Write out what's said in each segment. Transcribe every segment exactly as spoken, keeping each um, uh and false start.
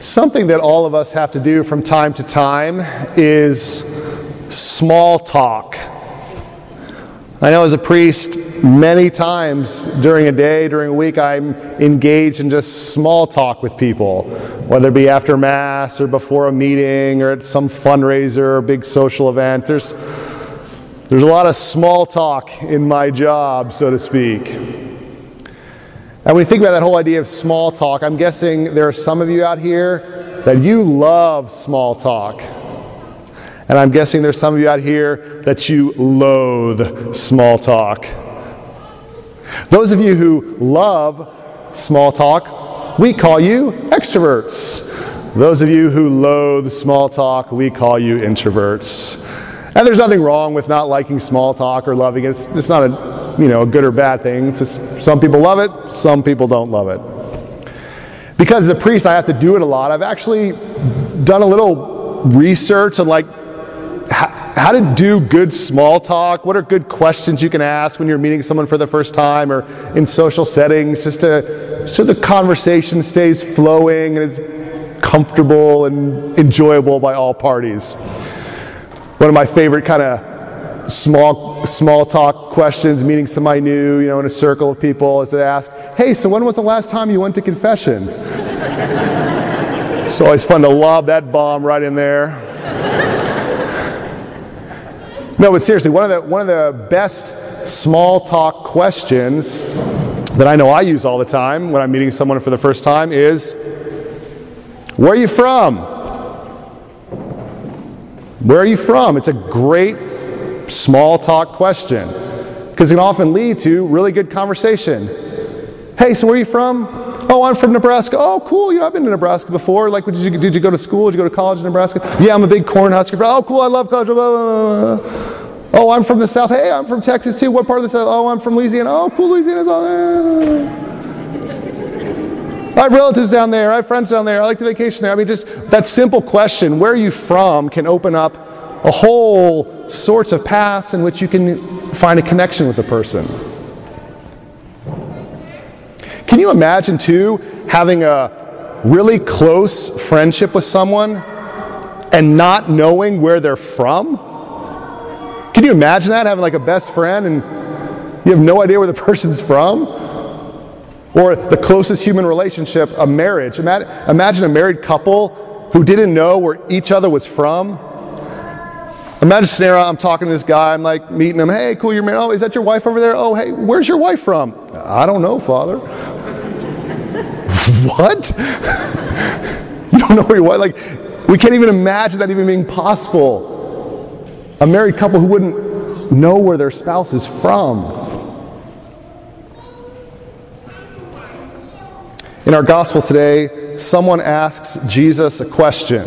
Something that all of us have to do from time to time is small talk. I know as a priest, many times during a day, during a week, I'm engaged in just small talk with people, whether it be after Mass or before a meeting or at some fundraiser or big social event. There's, there's a lot of small talk in my job, so to speak. And when you think about that whole idea of small talk, I'm guessing there are some of you out here that you love small talk. And I'm guessing there's some of you out here that you loathe small talk. Those of you who love small talk, we call you extroverts. Those of you who loathe small talk, we call you introverts. And there's nothing wrong with not liking small talk or loving it. It's, it's not a you know, a good or bad thing. It's just, some people love it, some people don't love it. Because as a priest, I have to do it a lot. I've actually done a little research on like how, how to do good small talk. What are good questions you can ask when you're meeting someone for the first time or in social settings, just to so the conversation stays flowing and is comfortable and enjoyable by all parties. One of my favorite kind of small small talk questions, meeting somebody new, you know, in a circle of people, is to ask, hey, so when was the last time you went to confession? It's always fun to lob that bomb right in there. No, but seriously, one of the one of the best small talk questions that I know I use all the time when I'm meeting someone for the first time is, where are you from? Where are you from? It's a great small talk question, because it can often lead to really good conversation. Hey, so where are you from? Oh, I'm from Nebraska. Oh, cool. You know, I've been to Nebraska before. Like, did you did you go to school? Did you go to college in Nebraska? Yeah, I'm a big Cornhusker fan. Oh, cool. I love college. Blah, blah, blah. Oh, I'm from the South. Hey, I'm from Texas too. What part of the South? Oh, I'm from Louisiana. Oh, cool. Louisiana's all there. I have relatives down there. I have friends down there. I like to vacation there. I mean, just that simple question, where are you from, can open up a whole sorts of paths in which you can find a connection with a person. Can you imagine, too, having a really close friendship with someone and not knowing where they're from? Can you imagine that, having like a best friend and you have no idea where the person's from? Or the closest human relationship, a marriage. Imagine a married couple who didn't know where each other was from. Imagine a scenario, I'm talking to this guy, I'm like meeting him, hey, cool, you're married. Oh, is that your wife over there? Oh, hey, where's your wife from? I don't know, Father. What? You don't know where your wife, like, we can't even imagine that even being possible. A married couple who wouldn't know where their spouse is from. In our gospel today, someone asks Jesus a question.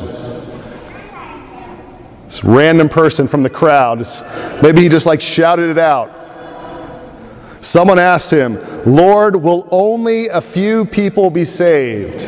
This random person from the crowd, maybe he just like shouted it out. Someone asked him, Lord, will only a few people be saved?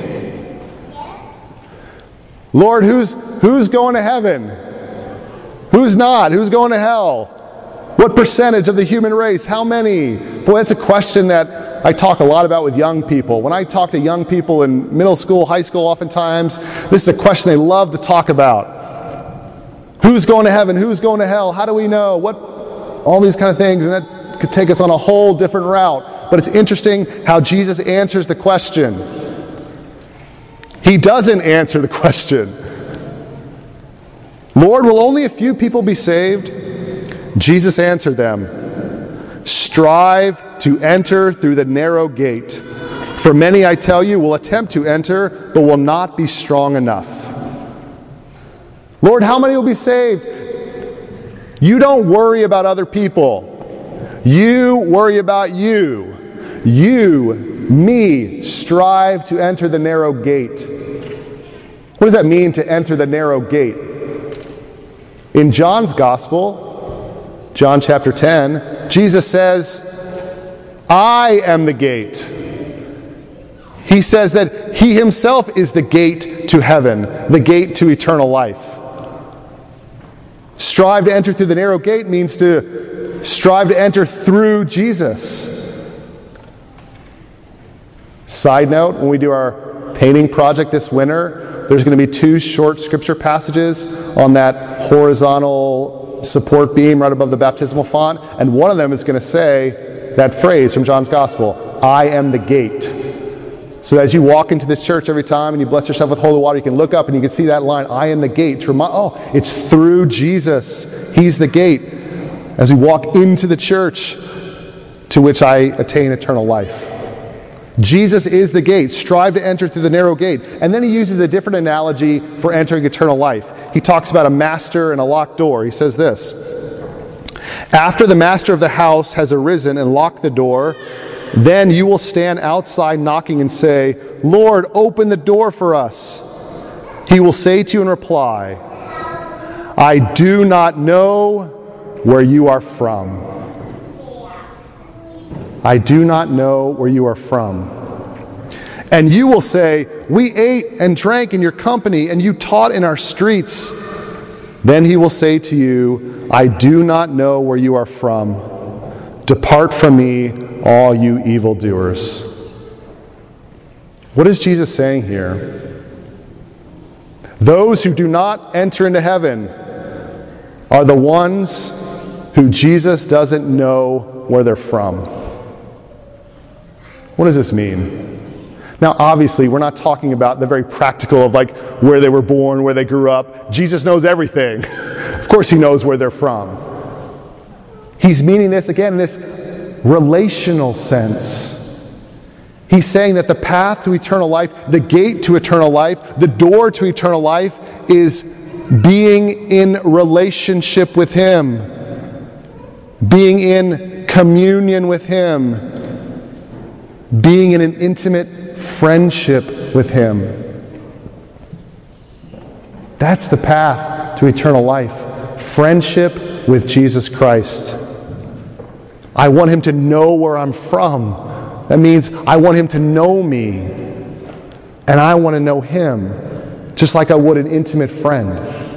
Lord, who's who's going to heaven? Who's not? Who's going to hell? What percentage of the human race? How many? Boy, that's a question that I talk a lot about with young people. When I talk to young people in middle school, high school, oftentimes, this is a question they love to talk about. Who's going to heaven? Who's going to hell? How do we know? What? All these kind of things, and that could take us on a whole different route. But it's interesting how Jesus answers the question. He doesn't answer the question. Lord, will only a few people be saved? Jesus answered them, strive to enter through the narrow gate. For many, I tell you, will attempt to enter, but will not be strong enough. Lord, how many will be saved? You don't worry about other people. You worry about you. You, me, strive to enter the narrow gate. What does that mean, to enter the narrow gate? In John's Gospel, John chapter ten, Jesus says, I am the gate. He says that He Himself is the gate to heaven, the gate to eternal life. Strive to enter through the narrow gate means to strive to enter through Jesus. Side note, when we do our painting project this winter, there's going to be two short scripture passages on that horizontal support beam right above the baptismal font, and one of them is going to say that phrase from John's Gospel, I am the gate. So as you walk into this church every time and you bless yourself with holy water, you can look up and you can see that line, I am the gate, to remind, oh, it's through Jesus. He's the gate. As we walk into the church to which I attain eternal life. Jesus is the gate. Strive to enter through the narrow gate. And then he uses a different analogy for entering eternal life. He talks about a master and a locked door. He says this, after the master of the house has arisen and locked the door, then you will stand outside knocking and say, Lord, open the door for us. He will say to you in reply, I do not know where you are from. I do not know where you are from. And you will say, we ate and drank in your company, and you taught in our streets. Then he will say to you, I do not know where you are from. Depart from me, all you evildoers. What is Jesus saying here? Those who do not enter into heaven are the ones who Jesus doesn't know where they're from. What does this mean? Now, obviously, we're not talking about the very practical of like where they were born, where they grew up. Jesus knows everything. Of course he knows where they're from. He's meaning this, again, in this relational sense. He's saying that the path to eternal life, the gate to eternal life, the door to eternal life is being in relationship with him. Being in communion with him. Being in an intimate friendship with him. That's the path to eternal life. Friendship with Jesus Christ. I want him to know where I'm from. That means I want him to know me. And I want to know him, just like I would an intimate friend.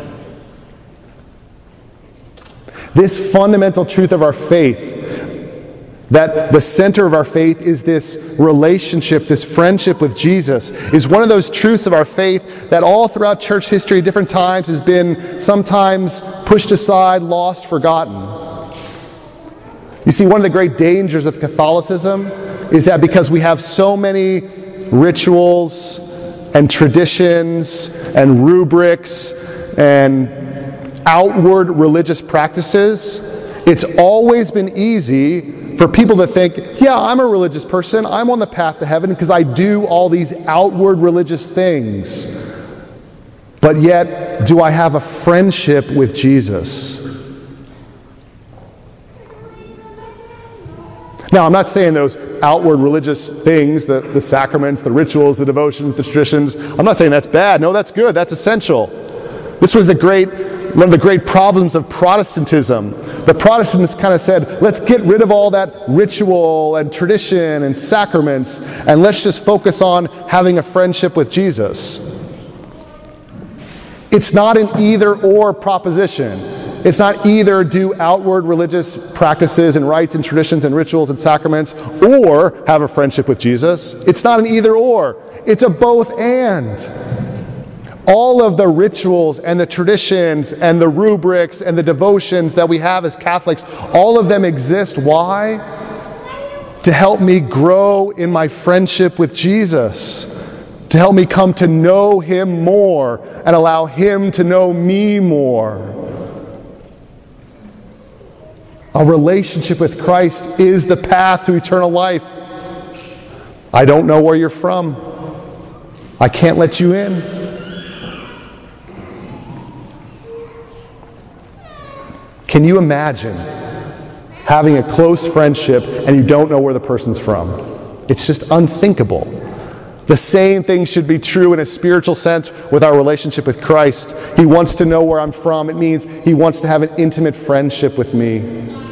This fundamental truth of our faith, that the center of our faith is this relationship, this friendship with Jesus, is one of those truths of our faith that all throughout church history at different times has been sometimes pushed aside, lost, forgotten. You see, one of the great dangers of Catholicism is that because we have so many rituals and traditions and rubrics and outward religious practices, it's always been easy for people to think, yeah, I'm a religious person, I'm on the path to heaven because I do all these outward religious things. But yet, do I have a friendship with Jesus? Now, I'm not saying those outward religious things, the, the sacraments, the rituals, the devotions, the traditions, I'm not saying that's bad. No, that's good, that's essential. This was the great, one of the great problems of Protestantism. The Protestants kind of said, let's get rid of all that ritual and tradition and sacraments, and let's just focus on having a friendship with Jesus. It's not an either-or proposition. It's not either do outward religious practices and rites and traditions and rituals and sacraments or have a friendship with Jesus. It's not an either-or. It's a both and. All of the rituals and the traditions and the rubrics and the devotions that we have as Catholics, all of them exist. Why? To help me grow in my friendship with Jesus. To help me come to know him more and allow him to know me more. A relationship with Christ is the path to eternal life. I don't know where you're from. I can't let you in. Can you imagine having a close friendship and you don't know where the person's from? It's just unthinkable. The same thing should be true in a spiritual sense with our relationship with Christ. He wants to know where I'm from. It means he wants to have an intimate friendship with me.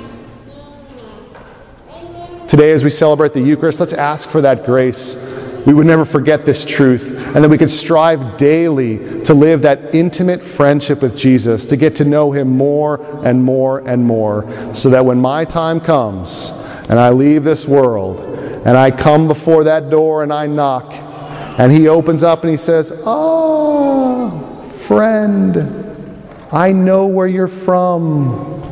Today, as we celebrate the Eucharist, let's ask for that grace. We would never forget this truth, and that we could strive daily to live that intimate friendship with Jesus, to get to know him more and more and more, so that when my time comes and I leave this world and I come before that door and I knock, And he opens up and he says, "Ah, friend, I know where you're from.